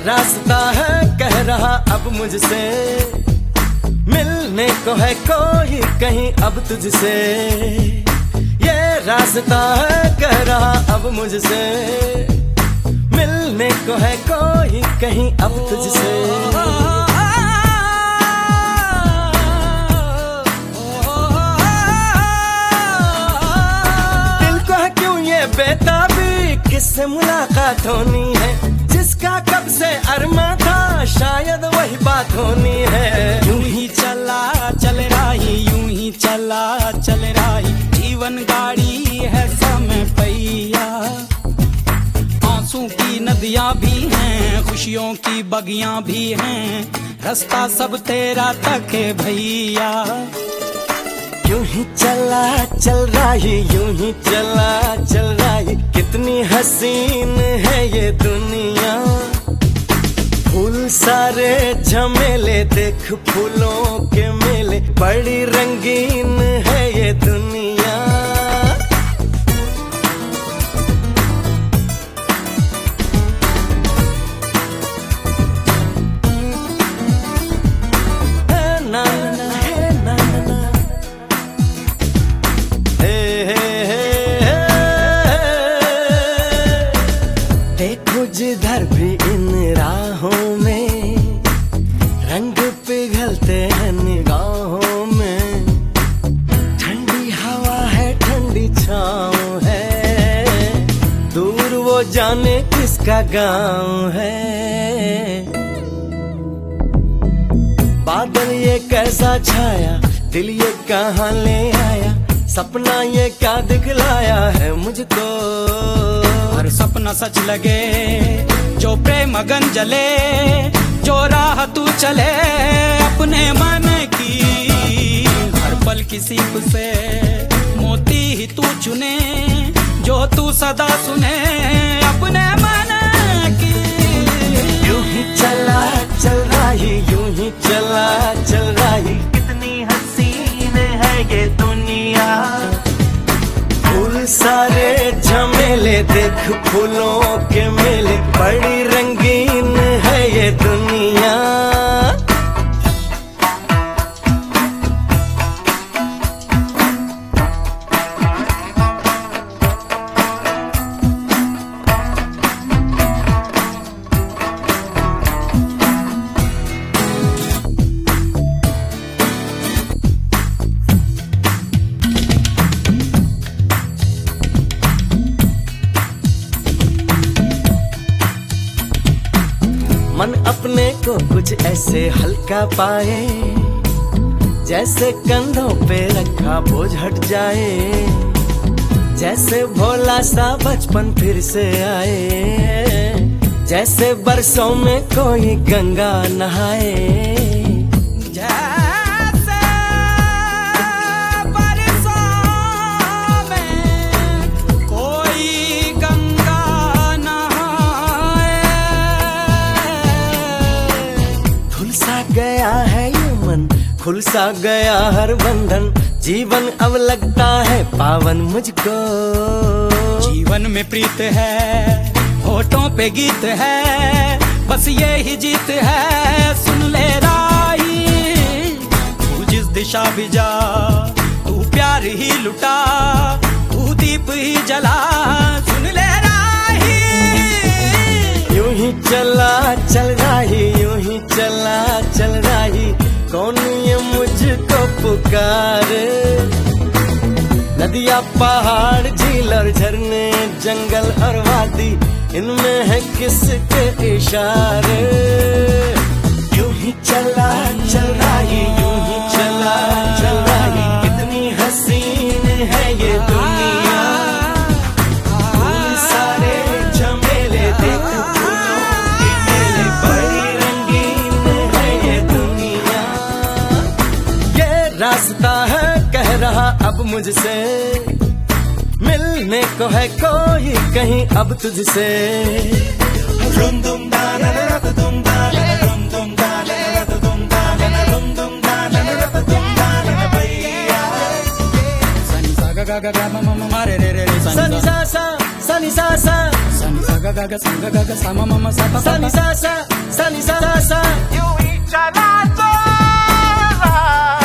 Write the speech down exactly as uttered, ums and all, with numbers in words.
रास्ता है कह रहा अब मुझसे, मिलने को है कोई कहीं अब तुझसे। ये रास्ता है कह रहा अब मुझसे, मिलने को है कोई कहीं अब तुझसे। दिल को है क्यों ये बेताबी, किससे मुलाकात होनी है, जिसका कब से अरमा था शायद वही बात होनी है। यूं ही चला चल रही, यूं ही चला चल रही, जीवन गाड़ी है समय पहिया। आंसू की नदियां भी हैं, खुशियों की बगियां भी हैं, रास्ता सब तेरा तक है भैया। यूं ही चला चल रही, यूं ही चला चल रही, कितनी हसीन है ये दुनिया। फूल सारे झमेले देख फूलों के मेले, बड़ी रंगीन है ये दुनिया। ना ना है ना ना, हे हे हे, देखो जिधर भी इन राहों में, रंग पिघलते हैं निगाहों में। ठंडी हवा है ठंडी छाँव है, दूर वो जाने किसका गाँव है। बादल ये कैसा छाया, दिल ये कहाँ ले आया, सपना ये क्या दिखलाया है मुझको। हर सपना सच लगे जो प्रेम अगन जले, जो राह तू चले अपने मन की। हर पल की सीप से मोती ही तू चुने, जो तू सदा सुने अपने मन की। यूं ही चला चल रही, यूं ही चला चल रही, कितनी हसीन है ये दुनिया। फूल सारे झमेले देख फूलों के मेले, बड़ी रंगीन है ये दुनिया। मन अपने को कुछ ऐसे हल्का पाए, जैसे कंधों पे रखा बोझ हट जाए। जैसे भोला सा बचपन फिर से आए, जैसे बरसों में कोई गंगा नहाए। गया है ये मन, खुल सा गया हर बंधन, जीवन अब लगता है पावन मुझको। जीवन में प्रीत है, होठों पे गीत है, बस ये ही जीत है। सुन ले राही, तू जिस दिशा भी जा, तू प्यार ही लुटा, तू दीप ही जला। सुन ले राही, यूं ही चला चल रही, यूं ही चला चल रही, कौन ये मुझको पुकारे। नदियाँ पहाड़ झील और झरने, जंगल और वादी, इनमें है किसके इशारे। यूं ही चला चल रही, यूं ही चला चल रही, कितनी हसीन है ये दुनिया। फूल सारे झमेले देख फूलों के मेले, बड़ी रंगीन है ये दुनिया। ये रास्ता है कह रहा अब मुझसे, मिलने को है कोई कहीं अब तुझसे। रुम दुम दाना रत दुम दाना, रुम दुम दाना रत दुम दाना, रुम दुम दाना रत दुम दाना भैया। सनी सा गा गा गा मा मा मा रे रे रे, सनी सा सा सनी सा सा सनी सा ग ग ग सा ग ग ग सा म म म सा प प सा नी सा सा सा नी सा सा सा यूं ही चला चला